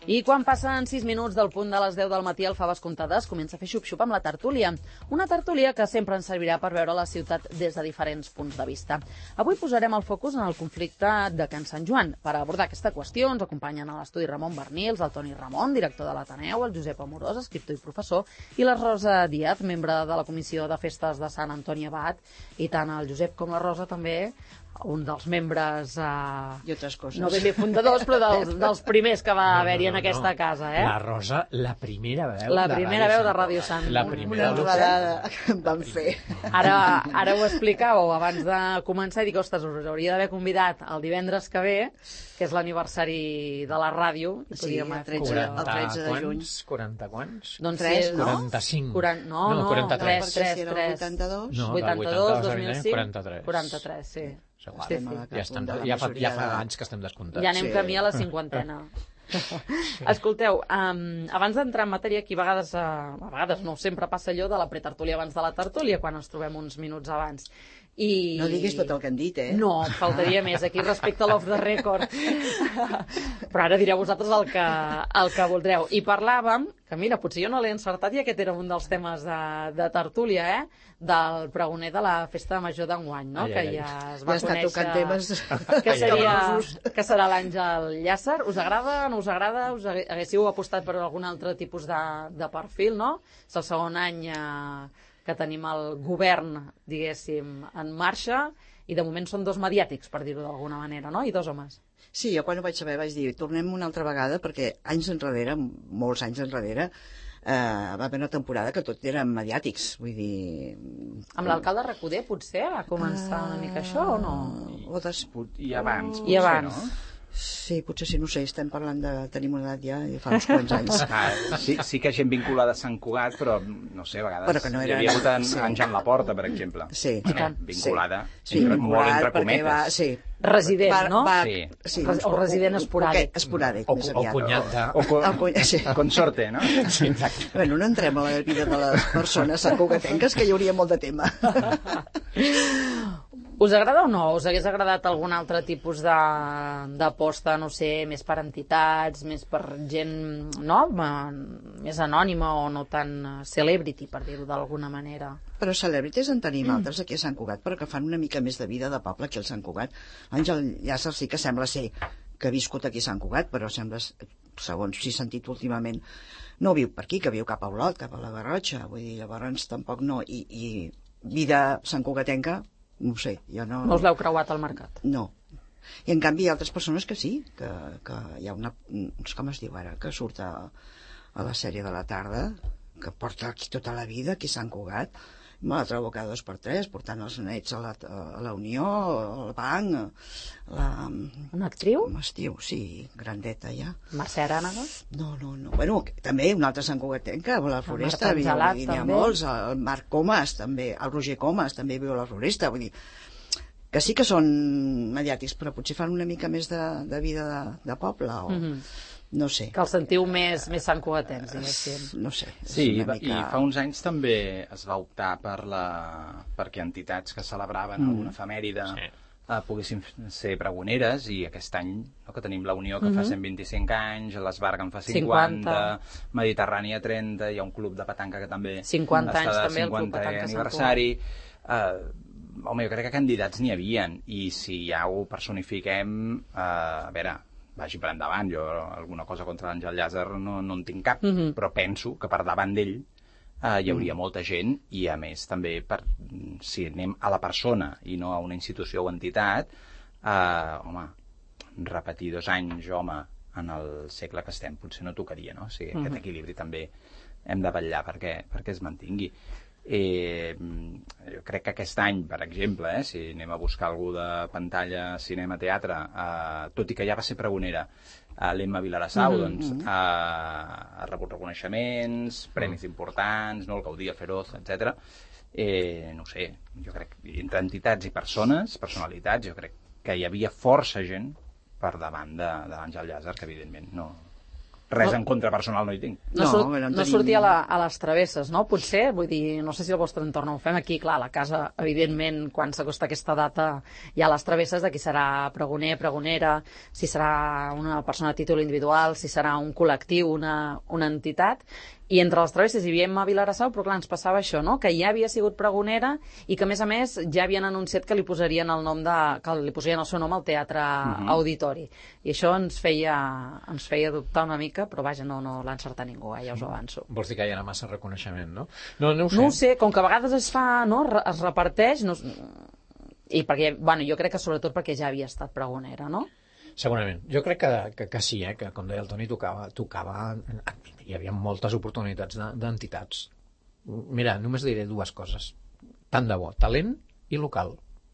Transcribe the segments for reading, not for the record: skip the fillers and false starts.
I quan passen 6 minuts del punt de les 10 del matí, el Faves Comptades comença a fer xup-xup amb la tertúlia. Una tertúlia que sempre ens servirà per veure la ciutat des de diferents punts de vista. Avui posarem el focus en el conflicte de Can Sant Joan. Per abordar aquesta qüestió ens acompanyen a l'estudi Ramon Bernils, el Toni Ramon, director de l'Ateneu, el Josep Amorós, escriptor i professor, i la Rosa Díaz, membre de la Comissió de Festes de Sant Antoni Abat. I tant el Josep com la Rosa també, un dels membres... I altres coses. No ben bé fundadors, però dels primers que va haver-hi en aquesta casa, eh? La Rosa, la primera veu de Ràdio Sant. La primera una rodada que em van fer. Ara ho explicàveu abans de començar i dic, ostres, us hauria d'haver convidat el divendres que ve, que és l'aniversari de la ràdio. Sí, el 13 de juny. 40 quants? Doncs 3, no? 45. No, 43. Perquè si era el 82... No, 82, 2005... 43. 43, sí. Ja fa anys que estem descomptats. Ja anem camí a la cinquantena. Escolteu, abans d'entrar en matèria, aquí a vegades no, sempre passa allò de la pretertúlia abans de la tertúlia, quan ens trobem uns minuts abans. No diguis tot el que han dit, eh? No, faltaria més, aquí respecte a l'off the record. Però ara direu vosaltres el que voldreu. I parlàvem, que mira, potser jo no l'he encertat i aquest era un dels temes de tertúlia, del pregoner de la festa major d'enguany, no? Que ja es va conèixer que serà l'Àngel Llàcer. Us agrada, no us agrada? Us haguéssiu apostat per algun altre tipus de perfil, no? És el segon any que tenim el govern, diguéssim, en marxa, i de moment són dos mediàtics, per dir-ho d'alguna manera, no? I dos homes. Sí, jo quan ho vaig saber vaig dir, tornem una altra vegada, perquè anys enrere, molts anys enrere, va haver una temporada que tot eren mediàtics, vull dir... Amb l'alcalde Recoder, potser, va començar una mica això, o no? I abans. I abans. No? Sí, potser sí, no sé, estem parlant de... Tenim una edat ja, fa uns quants anys. Sí que gent vinculada a Sant Cugat, però no sé, a vegades però que no era... hi havia hagut en Jan Laporta, per exemple. Sí. Vinculada. Sí, molt entre cometes. Sí. Resident, no? Sí. O resident esporàdic. Esporàdic, més aviat. O cunyat de... Consorte, no? Sí, exacte. Bueno, no entrem a la vida de les persones santcugatenques, que hi hauria molt de tema. Us agrada o no? Us hagués agradat algun altre tipus d'aposta, no sé, més per entitats, més per gent, no?, més anònima o no tan celebrity, per dir-ho d'alguna manera. Però celebrities en tenim altres aquí a Sant Cugat, però que fan una mica més de vida de poble aquí al Sant Cugat. Àngel Llàcer sí que sembla ser que ha viscut aquí a Sant Cugat, però sembla, segons si he sentit últimament, no viu per aquí, que viu cap a Olot, cap a la Garrotxa, vull dir, llavors tampoc no. I vida santcugatenca, no sé, jo no... No us l'heu creuat al mercat? No. I en canvi hi ha altres persones que sí, que hi ha una... Com es diu ara? Que surt a la sèrie de la tarda, que porta aquí tota la vida, aquí a Sant Cugat. Me la trobo cada 2 per 3, portant els nets a la Unió, al banc... Una actriu? Com es diu? Sí, grandeta ja. Mercè Arànega? No. Bueno, també un altre santcugatenca, a la Floresta, n'hi ha molts, el Marc Comas també, el Roger Comas també viu a la Floresta, vull dir que sí que són mediàtics, però potser fan una mica més de vida de poble o... No sé. Que el sentiu més santcugatens, diguéssim. No sé. Sí, i fa uns anys també es va optar perquè entitats que celebraven alguna efemèride poguessin ser pregoneres, i aquest any que tenim la Unió que fa 125 anys, l'Esbarga en fa 50, Mediterrània 30, hi ha un club de petanca que també 50 està anys de també, el club 50è petanca aniversari. Home, jo crec que candidats n'hi havien, i si ja ho personifiquem, a veure, vagi per endavant, jo alguna cosa contra l'Àngel Llàcer no en tinc cap, però penso que per davant d'ell hi hauria molta gent, i a més també si anem a la persona i no a una institució o entitat, home, repetir 2 anys, home, en el segle que estem potser no tocaria, no? O sigui, aquest equilibri també hem de vetllar perquè es mantingui. Jo crec que aquest any, per exemple, si anem a buscar algú de pantalla, cinema, teatre, tot i que ja va ser pregonera, l'Emma Vilarassau, doncs ha rebut reconeixements, premis importants, no? El Gaudí, el Feroz, etc. No sé, jo crec que entre entitats i personalitats, jo crec que hi havia força gent per davant de l'Àngel Llàcer, que evidentment no res en contra personal no hi tinc. No sortir a les travesses, no? Potser, vull dir, no sé si al vostre entorn ho fem aquí, clar, a la casa, evidentment, quan s'acosta aquesta data, hi ha les travesses de qui serà pregoner, pregonera, si serà una persona a títol individual, si serà un col·lectiu, una entitat, i entre les travesses hi havíem a Vilassar, però clar, ens passava això, no? Que ja havia sigut pregonera i que, a més, ja havien anunciat que li posarien el seu nom al Teatre Auditori. I això ens feia dubtar una mica, però vaja, no l'ha encertat ningú, ja us ho avanço. Vols dir que hi ha massa reconeixement, no? No ho sé. No ho sé, com que a vegades es fa, no? Es reparteix, no... i perquè, bueno, jo crec que sobretot perquè ja havia estat pregonera, no? Segurament. Jo crec que sí, que com deia el Toni, tocava hi havia moltes oportunitats d'entitats. Mira, només diré dues coses. Tant de bo, talent i local.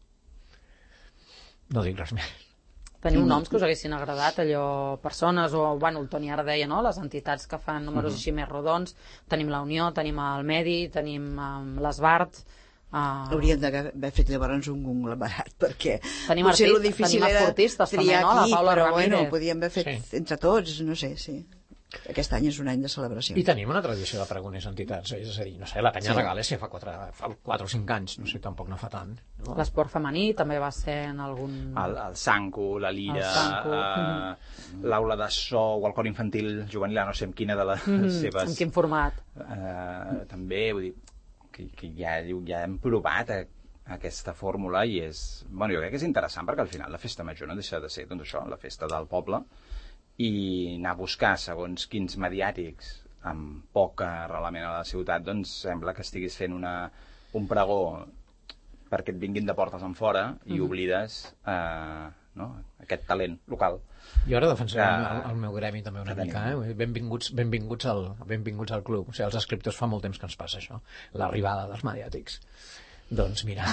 No dic res més. Teniu noms que us haguessin agradat, allò, persones, o, bueno, el Toni ara deia, no?, les entitats que fan números així més rodons. Tenim la Unió, tenim el Medi, tenim l'Esbart. Hauríem d'haver fet llavors un conglomerat, perquè tenim esportistes també, no? La Paula però Ramírez. Bueno, podíem haver fet entre tots, no sé, sí. Aquest any és un any de celebració. I tenim una tradició de pregoners entitats, és a dir, no sé, la Penya Regales ja fa 4 o 5 anys, no sé, tampoc no fa tant. No? L'esport femení també va ser en algun... El Sanco, la Lira, l'aula de so o el cor infantil juvenil, no sé en quina de les seves... En quin format? També, vull dir, que ja hem provat aquesta fórmula i és... Bueno, jo crec que és interessant perquè al final la festa major no deixa de ser, doncs això, la festa del poble, i anar a buscar segons quins mediàtics amb poc arrelament a la ciutat, doncs sembla que estiguis fent un pregó perquè et vinguin de portes en fora i oblides aquest talent local. Jo ara defensaré el meu gremi també una mica, benvinguts al club. O sigui, als escriptors fa molt temps que ens passa això, l'arribada dels mediàtics. Doncs mira,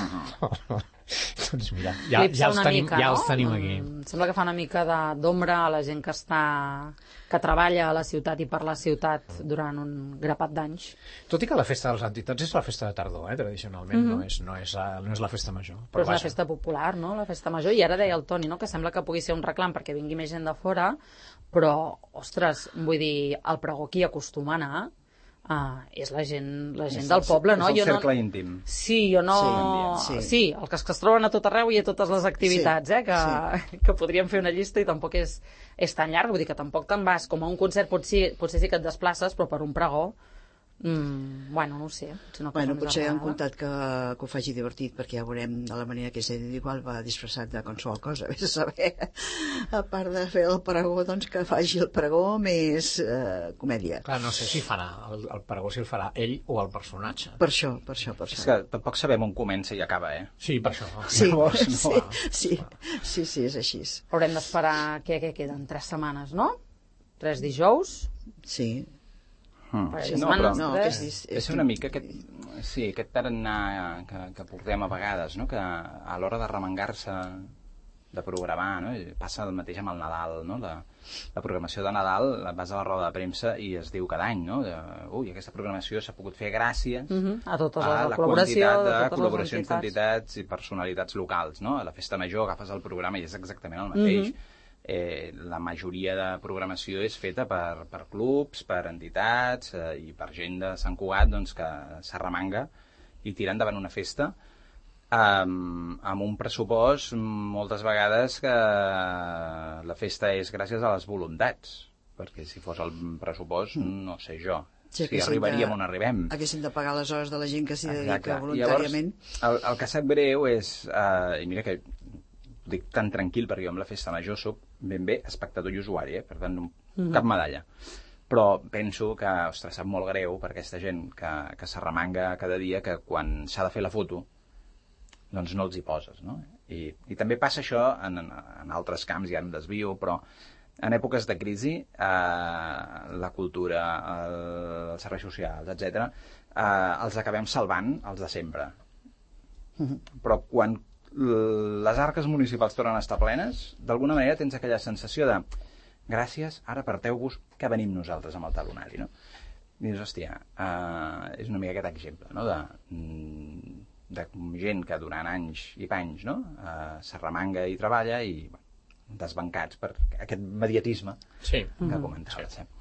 ja els tenim aquí. Sembla que fa una mica d'ombra a la gent que treballa a la ciutat i per la ciutat durant un grapat d'anys. Tot i que la festa de les entitats és la festa de tardor, tradicionalment, no és la festa major. Però és una festa popular, no?, la festa major. I ara deia el Toni, no?, que sembla que pugui ser un reclam perquè vingui més gent de fora, però, ostres, vull dir, el pregó qui acostuma a anar és la gent del poble, no? És el cercle íntim. Sí, Sí, els que es troben a tot arreu i a totes les activitats, que podríem fer una llista i tampoc és tan llarg, vull dir que tampoc te'n vas com a un concert, potser sí que et desplaces, però per un pregó, bueno, no ho sé. Potser han comptat que ho faci divertit, perquè ja veurem de la manera que és ell, igual va disfressat de qualsevol cosa, vés a saber, a part de fer el pregó, doncs que faci el pregó més comèdia. Clar, no sé si farà el pregó, si el farà ell o el personatge. Per això. És que tampoc sabem on comença i acaba, Sí, per això. Sí, és així. Haurem d'esperar, què queden? 3 setmanes, no? 3 dijous? Sí. És una mica aquest tarannà que portem a vegades, no? Que a l'hora de remengar-se de programar, no? Passa el mateix amb el Nadal, no? La programació de Nadal vas a la roda de premsa i es diu cada any, no? Aquesta programació s'ha pogut fer gràcies a totes les la quantitat de col·laboracions d'entitats i personalitats locals, no? A la festa major agafes el programa i és exactament el mateix. La majoria de programació és feta per clubs, per entitats i per gent de Sant Cugat, doncs, que s'arremanga i tira endavant una festa amb un pressupost moltes vegades que la festa és gràcies a les voluntats, perquè si fos el pressupost no sé jo si arribaríem on arribem. Haguéssim de pagar les hores de la gent que s'hi dedica voluntàriament. Llavors, el que sap greu és, i mira que ho dic tan tranquil perquè jo amb la festa major soc ben bé espectador i usuari, per tant cap medalla, però penso que, ostres, sap molt greu per aquesta gent que s'arremanga cada dia, que quan s'ha de fer la foto doncs no els hi poses, no? I també passa això en altres camps, ja em desvio, però en èpoques de crisi la cultura, els serveis socials, etc., els acabem salvant, els de sempre. Però quan les arques municipals tornen a estar plenes, d'alguna manera tens aquella sensació de gràcies, ara aparteu-vos, que venim nosaltres amb el talonari, no? I dius, hòstia, és una mica aquest exemple, no? De gent que durant anys i panys, no? S'arremanga i treballa i desbancats per aquest mediatisme que comentaves.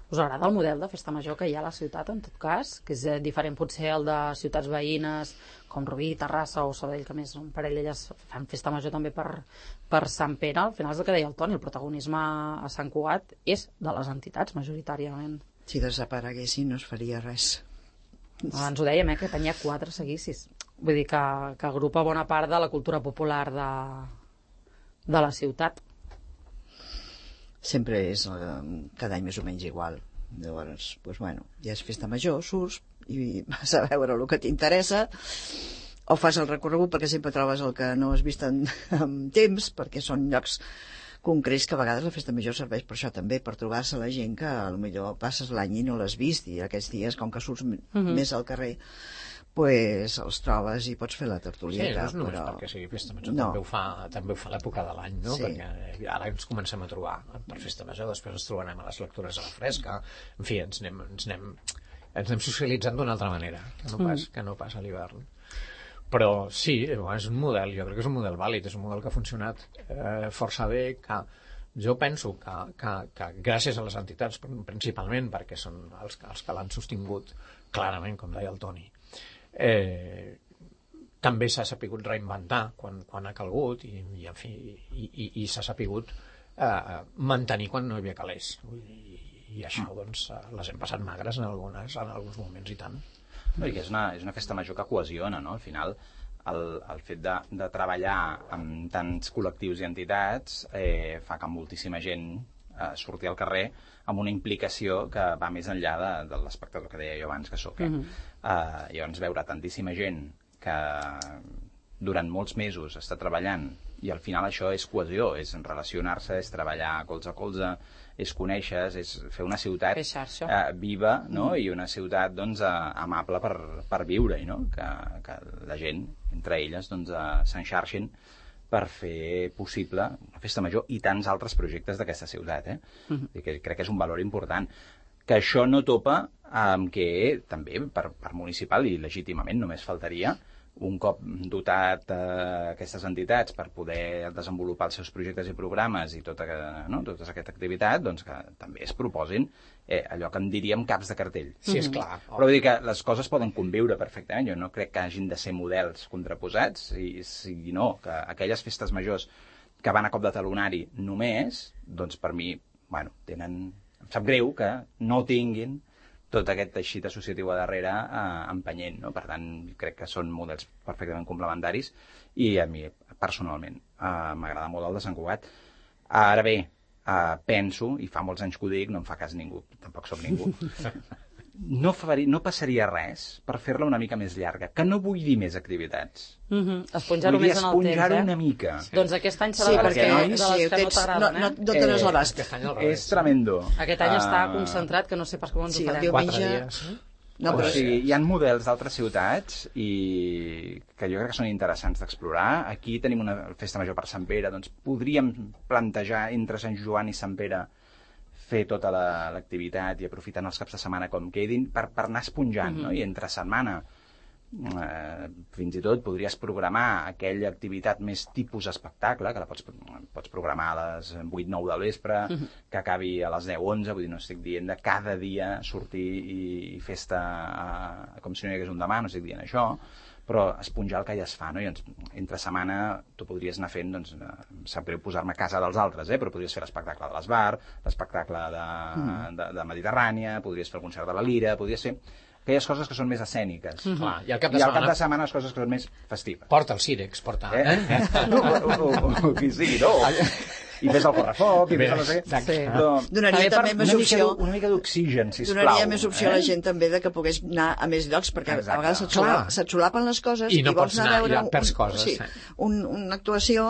Us agrada el model de festa major que hi ha a la ciutat, en tot cas? Que és diferent potser el de ciutats veïnes, com Rubí, Terrassa o Sabadell, que més un parell d'elles fan festa major també per Sant Pere. Al final és el que deia el Toni, el protagonisme a Sant Cugat és de les entitats, majoritàriament. Si desapareguessin no es faria res. Abans ho dèiem, que tenia 4 seguicis. Vull dir que agrupa bona part de la cultura popular de la ciutat. Sempre és cada any més o menys igual. Llavors, doncs, bueno, ja és festa major, surts i vas a veure el que t'interessa o fas el recorregut perquè sempre trobes el que no has vist en temps, perquè són llocs concrets que a vegades la festa major serveix per això també, per trobar-se la gent que potser passes l'any i no l'has vist i aquests dies, com que surts més al carrer, pues els trobes i pots fer la tertulieta. Sí, no és només perquè sigui festa major, també ho fa l'època de l'any, no? Sí. Perquè ara ens comencem a trobar per festa major, després ens trobarem a les lectures a la fresca, en fi, ens anem socialitzant d'una altra manera, que no pas a l'hivern. Però sí, és un model, jo crec que és un model vàlid, és un model que ha funcionat força bé, que jo penso que gràcies a les entitats, principalment perquè són els que l'han sostingut clarament, com deia el Toni, també s'ha sapigut reinventar quan ha calgut i en fi, i s'ha sapigut mantenir quan no hi havia calés. I això, doncs, les hem passat magres en alguns moments i tant. És una festa major que cohesiona, no? Al final, el fet de treballar amb tants col·lectius i entitats fa que moltíssima gent surti al carrer amb una implicació que va més enllà de l'espectador que deia jo abans que sóc. Llavors, veure tantíssima gent que durant molts mesos està treballant i al final això és cohesió, és relacionar-se, és treballar colze a colze, és conèixer, és fer una ciutat viva, no? I una ciutat doncs, amable per viure, no? Que la gent, entre elles, doncs, s'enxarxin per fer possible una festa major i tants altres projectes d'aquesta ciutat. Crec que és un valor important. Que això no topa amb que també per municipal i legítimament només faltaria un cop dotat aquestes entitats per poder desenvolupar els seus projectes i programes i tota aquesta activitat, doncs que també es proposin allò que en diríem caps de cartell. Sí, és clar. Però vull dir que les coses poden conviure perfectament. Jo no crec que hagin de ser models contraposats, i no, que aquelles festes majors que van a cop de talonari només, doncs per mi, em sap greu que no tinguin tot aquest teixit associatiu a darrere empenyent, no? Per tant, crec que són models perfectament complementaris i a mi, personalment, m'agrada molt el de Sant Cugat. Ara bé, penso, i fa molts anys que ho dic, no em fa cas ningú, tampoc soc ningú, no passaria res per fer-la una mica més llarga, que no vull dir més activitats. Esponjar-ho més en el temps, esponjar-ho una mica. Doncs aquest any serà de les que no t'agraden, no tens l'abast. És tremendo. Aquest any està concentrat, que no sé pas com ens ho farem. 4 dies. O sigui, hi ha models d'altres ciutats i que jo crec que són interessants d'explorar. Aquí tenim una festa major per Sant Pere, doncs podríem plantejar entre Sant Joan i Sant Pere fer tota l'activitat i aprofitant els caps de setmana com quedin per anar esponjant, no? I entre setmana fins i tot podries programar aquella activitat més tipus espectacle, que la pots programar a les 8-9 del vespre, que acabi a les 10-11, vull dir, no estic dient de cada dia sortir i festa com si no hi hagués un demà, no estic dient això, però esponjar el que ja es fa, no? I entre setmana tu podries anar fent, doncs, em sap greu posar-me a casa dels altres, però podries fer l'espectacle de l'Esbar, l'espectacle de Mediterrània, podries fer el concert de la Lira, podries fer aquelles coses que són més escèniques. Clar, i al cap de setmana les coses que són més festives. Porta el Cirex, porta... O qui sigui, no? I fes el correfoc, i fes no sé què. Donaria també més opció... Una mica d'oxigen, sisplau. Donaria més opció a la gent també de que pogués anar a més llocs, perquè a vegades se't solapen les coses i no pots anar a veure una actuació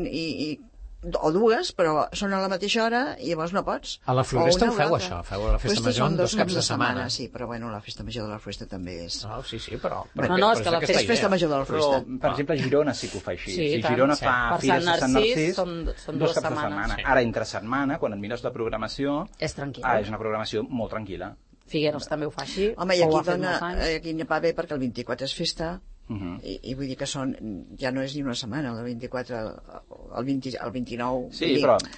o dues, però són a la mateixa hora i llavors no pots. A la Floresta ho feu, això? Feu la festa major en 2 caps de setmana? Sí, però bueno, la festa major de la Floresta també és... Sí, però és festa major de la Floresta. Per exemple, Girona sí que ho fa així. Si Girona fa Fires de Sant Narcís, són 2 caps de setmana. Ara, entre setmana, quan et mires la programació... És tranquil·la. És una programació molt tranquil·la. Figueres també ho fa així. Home, i aquí n'hi va bé perquè el 24 és festa... I vull dir que ja no és ni una setmana, el 24, el 29... Sí, però...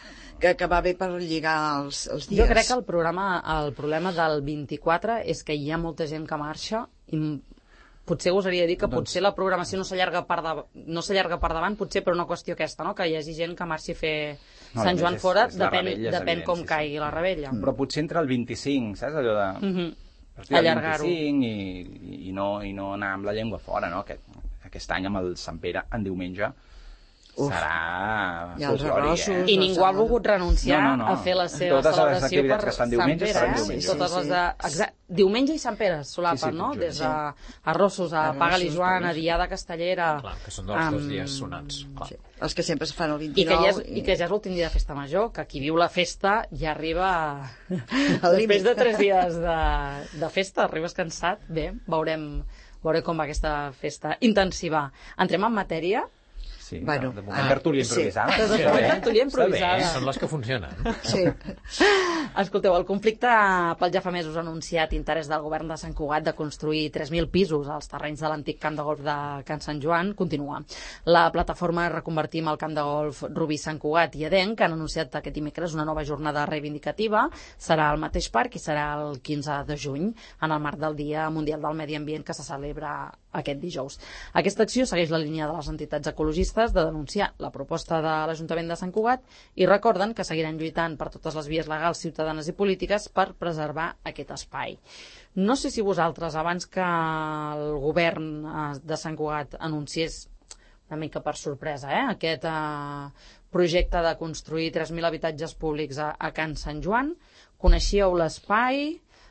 que va bé per lligar els dies. Jo crec que el problema del 24 és que hi ha molta gent que marxa i potser gosaria dir que potser la programació no s'allarga per davant, potser per una qüestió aquesta, no? Que hi hagi gent que marxi a fer Sant Joan fora, depèn com caigui la rebella. Però potser entre el 25, saps? Allò de... Allargar-ho. I no anar amb la llengua fora, no? Aquest any amb el Sant Pere en diumenge serà folclòric, I ningú ha volgut renunciar a fer la seva celebració per Sant Pere. Diumenge i Sant Pere solapen, no? Des d'arrossos a Paga-li Joan, a Dià de Castellera... Clar, que són dels 2 dies sonats. Els que sempre es fan el 29... I que ja és l'últim dia de festa major, que qui viu la festa ja arriba... Després de 3 dies de festa, arribes cansat. Bé, veurem com va aquesta festa intensiva. Entrem en matèria... Sí, bueno, de moment tertúlia improvisada. Tertúlia improvisada. Són les que funcionen. Sí. Escolteu, el conflicte pel ja fa mesos anunciat interès del govern de Sant Cugat de construir 3.000 pisos als terrenys de l'antic camp de golf de Can Sant Joan continua. La plataforma Reconvertim el camp de golf Rubí Sant Cugat i Edenc han anunciat aquest dimecres una nova jornada reivindicativa. Serà al mateix parc i serà el 15 de juny, en el marc del Dia Mundial del Medi Ambient que se celebra aquest dijous. Aquesta acció segueix la línia de les entitats ecologistes de denunciar la proposta de l'Ajuntament de Sant Cugat i recorden que seguiran lluitant per totes les vies legals, ciutadanes i polítiques per preservar aquest espai. No sé si vosaltres, abans que el govern de Sant Cugat anunciés una mica per sorpresa aquest projecte de construir 3.000 habitatges públics a Can Sant Joan, coneixíeu l'espai?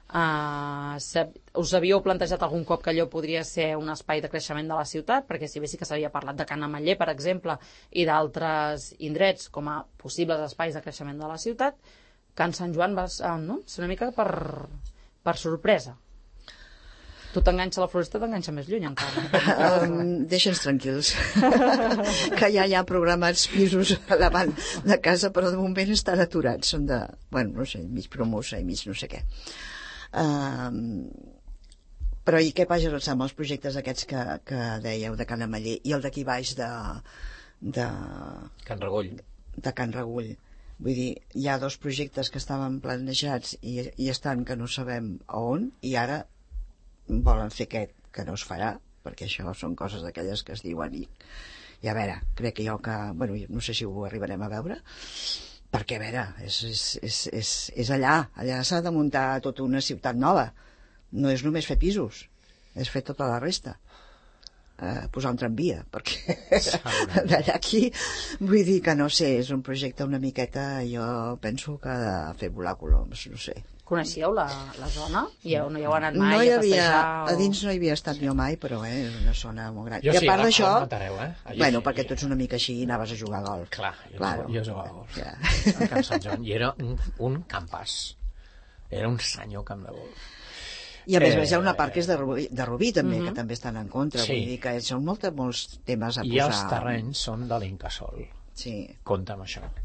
Us havíeu plantejat algun cop que allò podria ser un espai de creixement de la ciutat? Perquè si bé sí que s'havia parlat de Can Ametller, per exemple, i d'altres indrets com a possibles espais de creixement de la ciutat, Can Sant Joan va ser una mica per sorpresa. Tu t'enganxa la floresta, t'enganxa més lluny encara. Deixa'ns tranquils. Que ja hi ha programats pisos davant de casa, però de moment estan aturats. Són de, no sé, mig promosa i mig no sé què. Però i què passa amb els projectes aquests que dèieu de Can Ametller i el d'aquí baix de Can Regull. De Can Regull. Vull dir, hi ha 2 projectes que estaven planejats i estan que no sabem a on, i ara volen fer aquest que no es farà, perquè això són coses d'aquelles que es diuen i a veure, crec que no sé si ho arribarem a veure, perquè a veure, és allà s'ha de muntar tota una ciutat nova, no és només fer pisos, és fer tota la resta, posar un tramvia, perquè d'allà aquí, vull dir que no sé, és un projecte una miqueta, jo penso que ha de fer volar coloms, no sé. Coneixíeu la zona? No hi heu anat mai a passejar? A dins no hi havia estat jo mai, però és una zona molt gran. Jo I a part d'això, perquè tu ets una mica així i anaves a jugar a golf. Clar, jo jugava a golf. Ja. A Can Sant Joan. I era un campàs. Era un senyor camp de golf. I a més hi ha una part que és de Rubí també, que també estan en contra. Vull dir que són molts temes a posar. I els terrenys són de l'Incasòl. Sí. Compte amb això.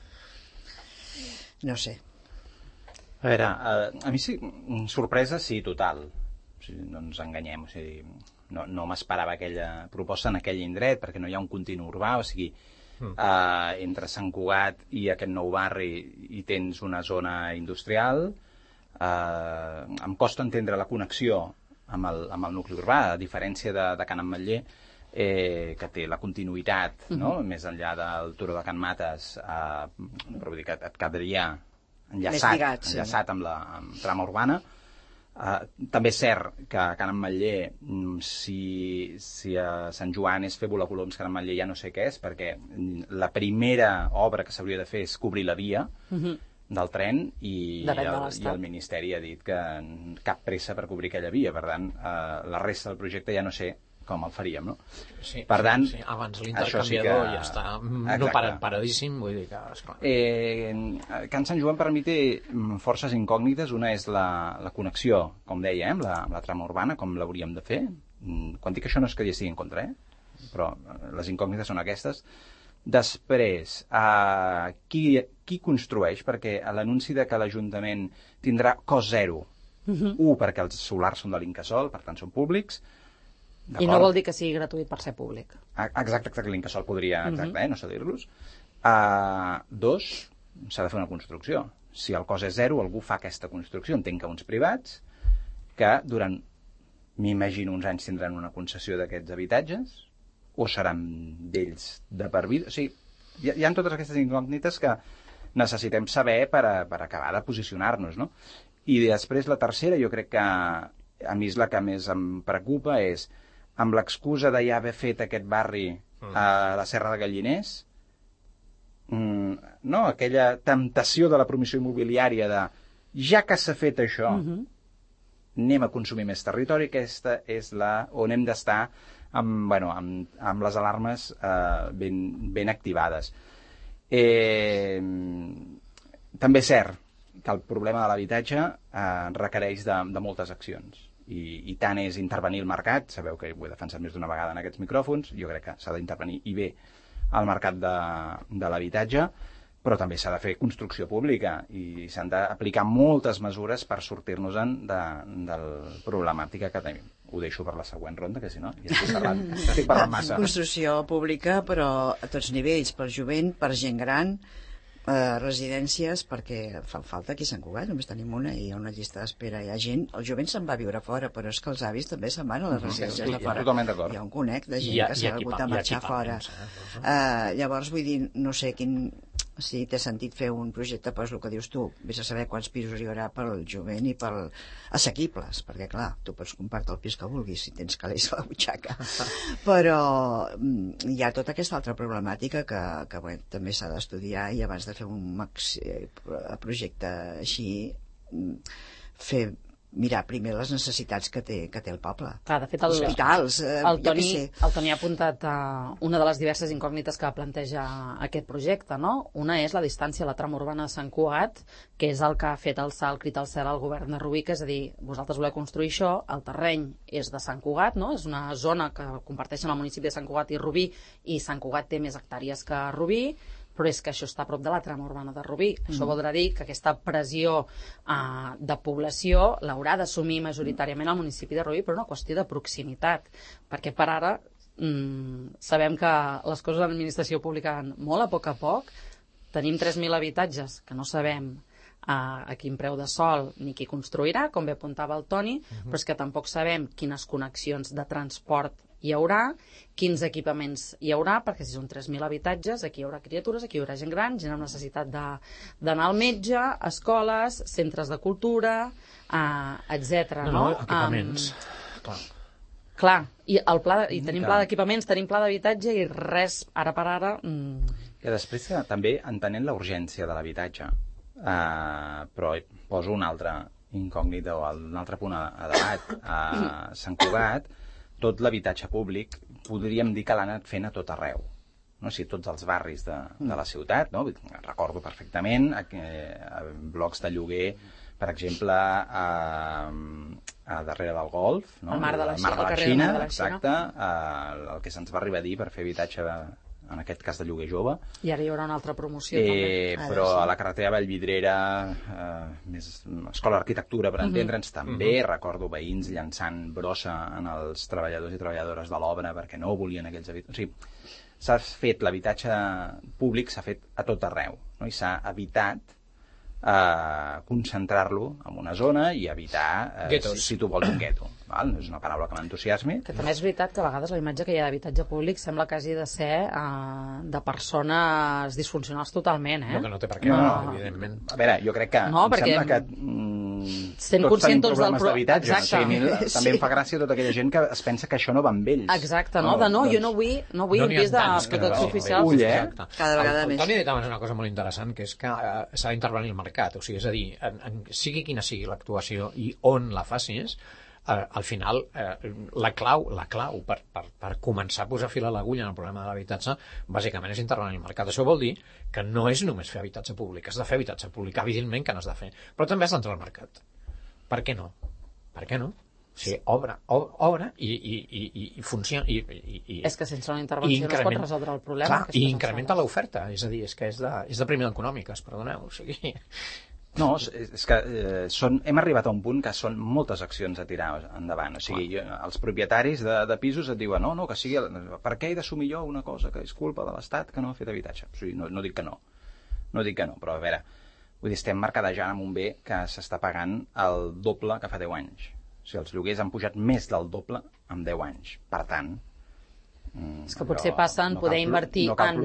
No sé. A veure, a mi sí, sorpresa sí, total. O sigui, no ens enganyem, o sigui, no m'esperava aquella proposta en aquell indret, perquè no hi ha un continu urbà, o sigui, entre Sant Cugat i aquest nou barri hi tens una zona industrial, em costa entendre la connexió amb el nucli urbà, a diferència de Can Ametller, que té la continuïtat, no? Més enllà del Turó de Can Mates, però vull dir que et quedaria enllaçat amb la trama urbana. També és cert que a Can Ametller, si a Sant Joan és fer volar coloms, Can Ametller ja no sé què és, perquè la primera obra que s'hauria de fer és cobrir la via del tren i el Ministeri ha dit que cap pressa per cobrir aquella via. Per tant, la resta del projecte ja no sé com el faríem, no? Sí, per tant, abans l'intercanviador ja està paradíssim, vull dir que, esclar. Can Sant Joan per mi té forces incògnites. Una és la connexió, com deia, amb la trama urbana, com l'hauríem de fer. Quan dic això no és que hi estigui en contra, però les incògnites són aquestes. Després, qui construeix? Perquè l'anunci de que l'Ajuntament tindrà cost zero, perquè els solars són de l'Incasòl, per tant són públics. I no vol dir que sigui gratuït per ser públic. Exacte, l'Incasòl podria, no cedir-los. 2, s'ha de fer una construcció. Si el cost és zero, algú fa aquesta construcció. Entenc que uns privats que durant, m'imagino, uns anys tindran una concessió d'aquests habitatges o seran d'ells de per vida. O sigui, hi ha totes aquestes incògnites que necessitem saber per acabar de posicionar-nos, no? I després la tercera, jo crec que a mi és la que més em preocupa, és amb l'excusa de ja haver fet aquest barri a la Serra de Galliners, no? Aquella temptació de la promoció immobiliària de ja que s'ha fet això, anem a consumir més territori, aquesta és on hem d'estar amb les alarmes ben activades. També és cert que el problema de l'habitatge requereix de moltes accions i tant és intervenir el mercat, sabeu que ho he defensat més d'una vegada en aquests micròfons, jo crec que s'ha d'intervenir i bé al mercat de l'habitatge, però també s'ha de fer construcció pública i s'han d'aplicar moltes mesures per sortir-nos-en de la problemàtica que tenim. Ho deixo per la següent ronda, que si no ja estic parlant massa. Construcció pública, però a tots nivells, per jovent, per gent gran, residències, perquè fa falta aquí a Sant Cugat, només tenim una i hi ha una llista d'espera, hi ha gent, el jovent se'n va a viure fora, però és que els avis també se'n van a les residències de fora. Totalment d'acord. Hi ha un conec de gent que s'ha hagut de marxar fora. Llavors, vull dir, no sé si té sentit fer un projecte, doncs el que dius tu, vés a saber quants pisos hi haurà pel jovent i pel assequibles, perquè clar, tu pots comprar-te el pis que vulguis si tens calés a la butxaca, però hi ha tota aquesta altra problemàtica que bé, també s'ha d'estudiar i abans de fer un projecte així mirar primer les necessitats que té el poble. Clar, de fet, hospitals, el Toni ha apuntat una de les diverses incògnites que planteja aquest projecte, no? Una és la distància a la trama urbana de Sant Cugat, que és el que ha fet el salt crit al cel al govern de Rubí, que és a dir, vosaltres voleu construir això, el terreny és de Sant Cugat, no? És una zona que comparteixen el municipi de Sant Cugat i Rubí, i Sant Cugat té més hectàrees que Rubí, però és que això està a prop de la trama urbana de Rubí. Això voldrà dir que aquesta pressió de població l'haurà d'assumir majoritàriament el municipi de Rubí, però una qüestió de proximitat, perquè per ara sabem que les coses de l'administració pública van molt a poc, tenim 3.000 habitatges que no sabem a quin preu de sol ni qui construirà, com bé apuntava el Toni, però és que tampoc sabem quines connexions de transport hi haurà, quins equipaments hi haurà, perquè si són 3.000 habitatges, aquí hi haurà criatures, aquí hi haurà gent gran, gent amb necessitat d'anar al metge, escoles, centres de cultura, etc. No, equipaments. Clar, i tenim pla d'equipaments, tenim pla d'habitatge i res, ara per ara... I després també entenent la urgència de l'habitatge, però poso una altra incògnita o un altre punt a debat. A Sant Cugat, tot l'habitatge públic podríem dir que l'han anat fent a tot arreu, no? Si tots els barris de la ciutat, no? Recordo perfectament blocs de lloguer, per exemple, a darrere del Golf, no? Al Mar de la Xina, Xina, exacte, el que se'ns va arribar a dir per fer habitatge, en aquest cas de lloguer jove. I ara hi haurà una altra promoció també. Però a la carretera Vallvidrera, Escola d'Arquitectura, per entendre'ns, també recordo veïns llançant brossa en els treballadors i treballadores de l'obra perquè no volien aquells habitatges. O sigui, s'ha fet l'habitatge públic, s'ha fet a tot arreu, no? I s'ha evitat concentrar-lo en una zona i evitar, si tu vols, un gueto. Val? No és una paraula que m'entusiasmi. Que també és veritat que a vegades la imatge que hi ha d'habitatge públic sembla que hagi de ser de persones disfuncionals totalment, No, que no té per què, evidentment. A veure, jo crec que em sembla que tots tenim problemes d'habitatge. Exacte. També em fa gràcia tota aquella gent que es pensa que això no va amb ells. Exacte, jo no vull un pis de protecció oficial. Cada vegada més. El Toni ha dit abans una cosa molt interessant, que és que s'ha d'intervenir el mercat, o sigui, és a dir, sigui quina sigui l'actuació i on la facis, al final la clau per començar a posar fil a l'agulla en el problema de l'habitatge bàsicament és intervenir el mercat. Això vol dir que no és només fer habitatge públic, has de fer habitatge públic, evidentment que n'has de fer, però també has d'entrar al mercat. Per què no? O sigui, obre i funciona és que sense una intervenció no es pot resoldre el problema. Clar, i incrementa l'oferta, és a dir, és que és de primer econòmiques, perdoneu, o sigui... No, és que hem arribat a un punt que són moltes accions a tirar endavant. O sigui, els propietaris de pisos et diuen no, que sigui... Per què he d'assumir jo una cosa que és culpa de l'Estat que no ha fet habitatge? O sigui, no dic que no. No dic que no, però a veure, vull dir, estem mercadejant amb un bé que s'està pagant el doble que fa 10 anys. O sigui, els lloguers han pujat més del doble en 10 anys. Per tant, és que potser passa en poder invertir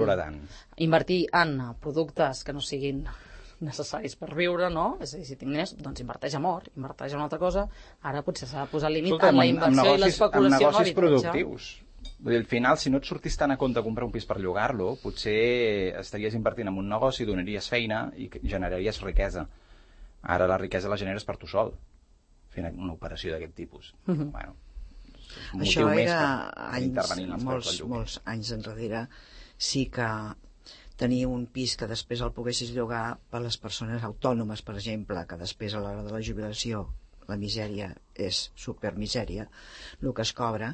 en productes que no siguin necessaris per viure, no? És a dir, si tinc diners, doncs inverteix en or, inverteix en una altra cosa. Ara potser s'ha de posar límit en la inversió i l'especulació en negocis productius. Vull dir, al final, si no et sortís tan a compte comprar un pis per llogar-lo, potser estaries invertint en un negoci, donaries feina i generaries riquesa. Ara la riquesa la generes per tu sol, fent una operació d'aquest tipus. Bueno, això era molts anys enrere. Sí que tenir un pis que després el poguessis llogar per les persones autònomes, per exemple, que després a l'hora de la jubilació la misèria és supermisèria, el que es cobra,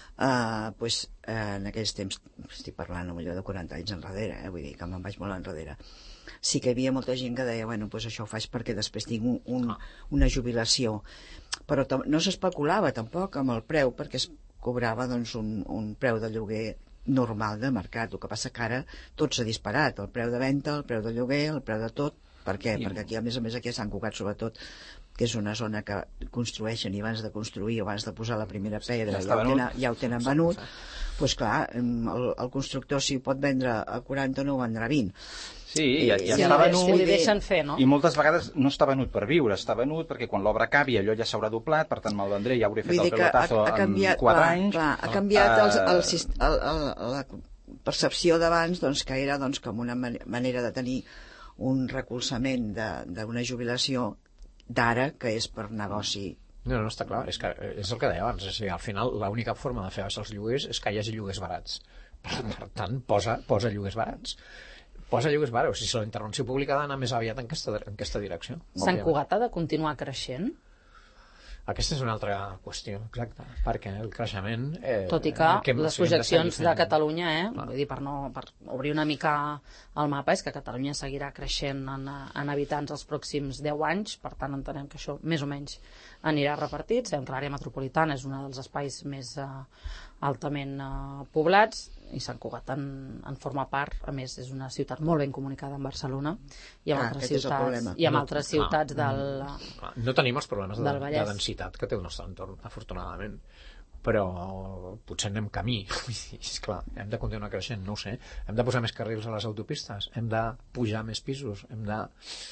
en aquells temps, estic parlant potser de 40 anys enrere, vull dir que me'n vaig molt enrere, sí que hi havia molta gent que deia, bueno, doncs això ho faig perquè després tinc una jubilació, però no s'especulava tampoc amb el preu, perquè es cobrava doncs, un preu de lloguer normal de mercat. El que passa que ara tot s'ha disparat, el preu de venda, el preu de lloguer, el preu de tot. Per què? Perquè aquí, a més aquí a Sant Cugat, sobretot, que és una zona que construeixen i abans de construir, abans de posar la primera pedra, ja ho tenen venut, doncs clar, el constructor si ho pot vendre a 40 no ho vendrà a 20. Sí, ja està venut. Si li deixen fer, no? I moltes vegades no està venut per viure, està venut perquè quan l'obra acabi allò ja s'haurà doblat, per tant me'l vendré, ja hauré fet el pelotazo en 4 anys. Ha canviat la percepció d'abans, que era com una manera de tenir un recolzament d'una jubilació, d'ara que és per negoci. No, està clar, és el que deia abans, al final l'única forma de fer els lloguers és que hi hagi lloguers barats. Per tant, posa lloguers barats. Posa lloguers barats. O sigui, la intervenció pública ha d'anar més aviat en aquesta direcció. Sant Cugat ha de continuar creixent? Aquesta és una altra qüestió, exacte, perquè el creixement... Tot i que les projeccions de Catalunya, vull dir, per obrir una mica el mapa, és que Catalunya seguirà creixent en habitants els pròxims 10 anys, per tant entenem que això més o menys anirà repartit. Sabem que l'àrea metropolitana és un dels espais més altament poblats, i Sant Cugat en forma part. A més, és una ciutat molt ben comunicada amb Barcelona i amb altres ciutats del No tenim els problemes de Vallès. densitat que té el nostre entorn, afortunadament, però potser anem camí. És clar, hem de continuar creixent, no ho sé. Hem de posar més carrils a les autopistes, hem de pujar més pisos, hem de...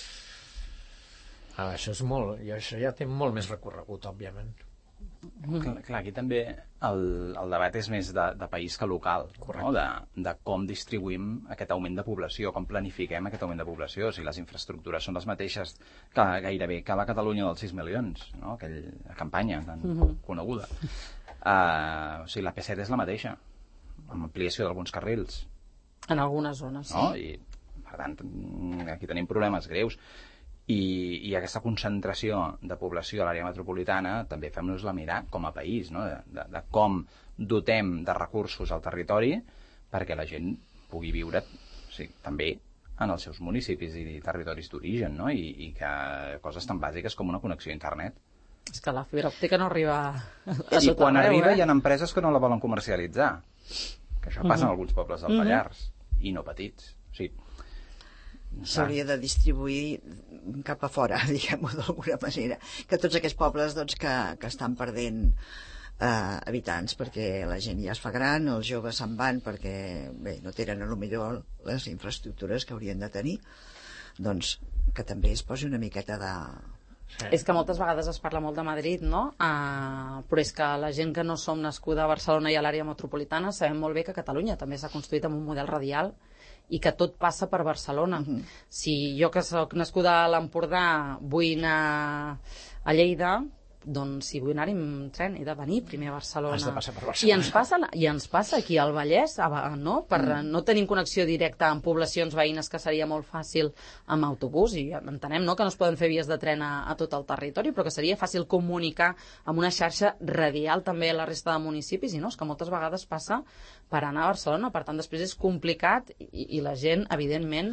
Això és molt... I això ja té molt més recorregut, òbviament. Clar, aquí també el debat és més de país que local, no? De com distribuïm aquest augment de població, com planifiquem aquest augment de població, si les infraestructures són les mateixes que gairebé que la Catalunya dels 6 milions, no? Aquella campanya tan coneguda. O sigui, la P7 és la mateixa, amb ampliació d'alguns carrils. En algunes zones, sí. No? I, per tant, aquí tenim problemes greus. I aquesta concentració de població a l'àrea metropolitana també fem-nos-la mirar com a país, no? de com dotem de recursos al territori perquè la gent pugui viure també en els seus municipis i territoris d'origen, no? I que coses tan bàsiques com una connexió a internet. És que la fibra òptica no arriba a tot I quan arriba hi ha empreses que no la volen comercialitzar, que això passa en alguns pobles del Pallars, i no petits. O sigui, s'hauria de distribuir cap a fora, diguem-ho d'alguna manera, que tots aquests pobles que estan perdent habitants perquè la gent ja es fa gran, els joves se'n van perquè no tenen potser les infraestructures que haurien de tenir, doncs que també es posi una miqueta de... Sí. És que moltes vegades es parla molt de Madrid, no? Però és que la gent que no som nascuda a Barcelona i a l'àrea metropolitana sabem molt bé que Catalunya també s'ha construït amb un model radial i que tot passa per Barcelona. Si jo, que soc nascuda a l'Empordà, vull anar a Lleida, doncs si vull anar-hi en tren he de venir primer a Barcelona. Has de passar per Barcelona. I ens passa aquí al Vallès, no? No tenim connexió directa amb poblacions veïnes, que seria molt fàcil amb autobús, i entenem, no?, que no es poden fer vies de tren a tot el territori, però que seria fàcil comunicar amb una xarxa radial també a la resta de municipis, i no, és que moltes vegades passa per anar a Barcelona, per tant després és complicat i la gent, evidentment,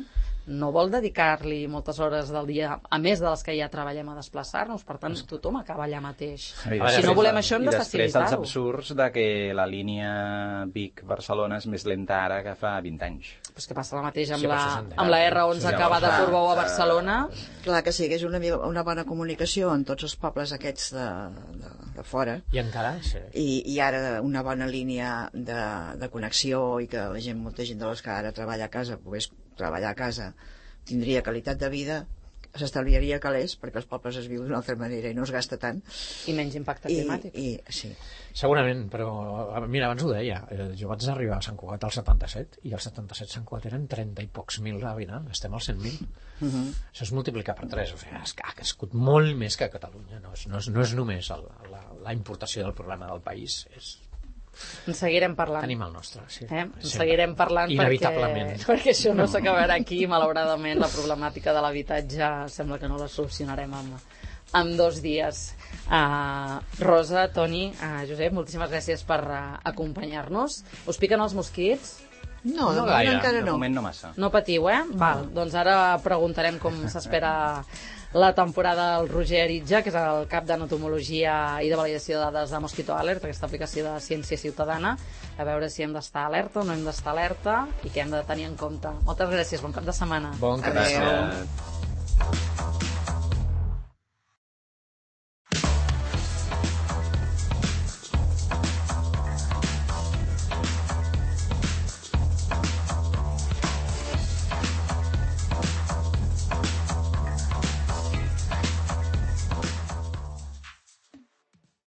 no vol dedicar-li moltes hores del dia, a més de les que ja treballem, a desplaçar-nos. Per tant, tothom acaba allà mateix. Si no volem això, hem de facilitar-ho. I després els facilitar-ho. absurds de que la línia Vic-Barcelona és més lenta ara que fa 20 anys. Però és que passa el mateix Sí, per això s'han amb la R11 Sí, que va de llavors, Portbou a Barcelona. Clar que sí, que és una bona comunicació en tots els pobles aquests de fora, I encara, sí. i ara una bona línia de connexió i que la gent, molta gent de les que ara treballa a casa pogués treballar a casa, tindria qualitat de vida, s'estalviaria calés perquè els pobles es viu d'una altra manera i no es gasta tant. I menys impacte climàtic. Sí. Segurament, però mira, abans ho deia, jo vaig arribar a Sant Cugat al 77 i al 77 Sant Cugat eren 30 i pocs mil d'habitants, estem als 100.000. Això es multiplica per 3, o sigui, ha crescut molt més que a Catalunya, no és només la importació del problema del país, En seguirem parlant. tenim el nostre. Sí, En seguirem parlant inevitablement. perquè això no s'acabarà aquí. Malauradament, la problemàtica de l'habitatge sembla que no la solucionarem en 2 dies. Rosa, Toni, Josep, moltíssimes gràcies per acompanyar-nos. Us piquen els mosquits? No, No de moment gaire, encara De no. moment no massa. No patiu, Val, doncs ara preguntarem com s'espera la temporada del Roger Aritja, que és el cap d'entomologia i de validació de dades de Mosquito Alert, aquesta aplicació de ciència ciutadana, a veure si hem d'estar alerta o no hem d'estar alerta i què hem de tenir en compte. Moltes gràcies, bon cap de setmana. Bon cap de Adéu. setmana.